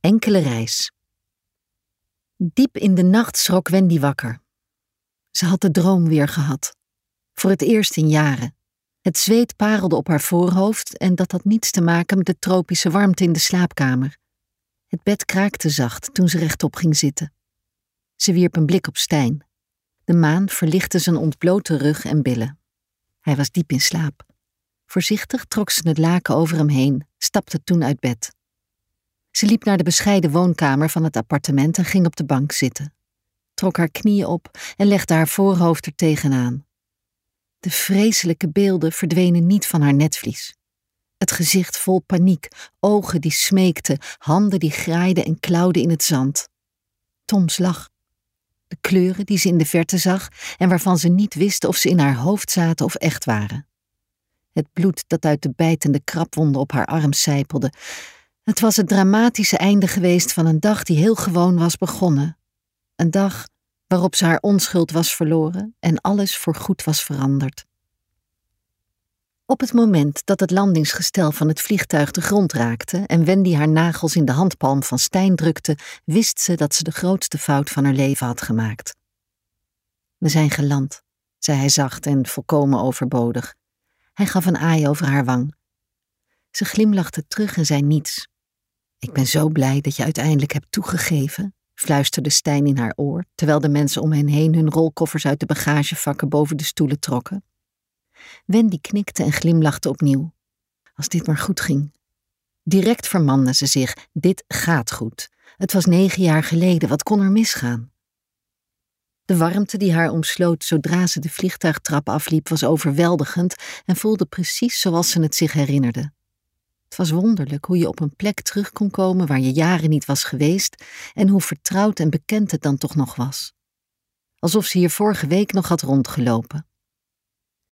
Enkele reis. Diep in de nacht schrok Wendy wakker. Ze had de droom weer gehad. Voor het eerst in jaren. Het zweet parelde op haar voorhoofd en dat had niets te maken met de tropische warmte in de slaapkamer. Het bed kraakte zacht toen ze rechtop ging zitten. Ze wierp een blik op Stijn. De maan verlichtte zijn ontblote rug en billen. Hij was diep in slaap. Voorzichtig trok ze het laken over hem heen, stapte toen uit bed. Ze liep naar de bescheiden woonkamer van het appartement en ging op de bank zitten. Trok haar knieën op en legde haar voorhoofd er tegenaan. De vreselijke beelden verdwenen niet van haar netvlies. Het gezicht vol paniek, ogen die smeekten, handen die graaiden en klauwden in het zand. Toms lach. De kleuren die ze in de verte zag en waarvan ze niet wist of ze in haar hoofd zaten of echt waren. Het bloed dat uit de bijtende krabwonden op haar arm sijpelde. Het was het dramatische einde geweest van een dag die heel gewoon was begonnen. Een dag waarop ze haar onschuld was verloren en alles voorgoed was veranderd. Op het moment dat het landingsgestel van het vliegtuig de grond raakte en Wendy haar nagels in de handpalm van Stijn drukte, wist ze dat ze de grootste fout van haar leven had gemaakt. We zijn geland, zei hij zacht en volkomen overbodig. Hij gaf een aai over haar wang. Ze glimlachte terug en zei niets. Ik ben zo blij dat je uiteindelijk hebt toegegeven, fluisterde Stijn in haar oor, terwijl de mensen om hen heen hun rolkoffers uit de bagagevakken boven de stoelen trokken. Wendy knikte en glimlachte opnieuw. Als dit maar goed ging. Direct vermande ze zich. Dit gaat goed. Het was 9 jaar geleden. Wat kon er misgaan? De warmte die haar omsloot zodra ze de vliegtuigtrap afliep was overweldigend en voelde precies zoals ze het zich herinnerde. Het was wonderlijk hoe je op een plek terug kon komen waar je jaren niet was geweest en hoe vertrouwd en bekend het dan toch nog was. Alsof ze hier vorige week nog had rondgelopen.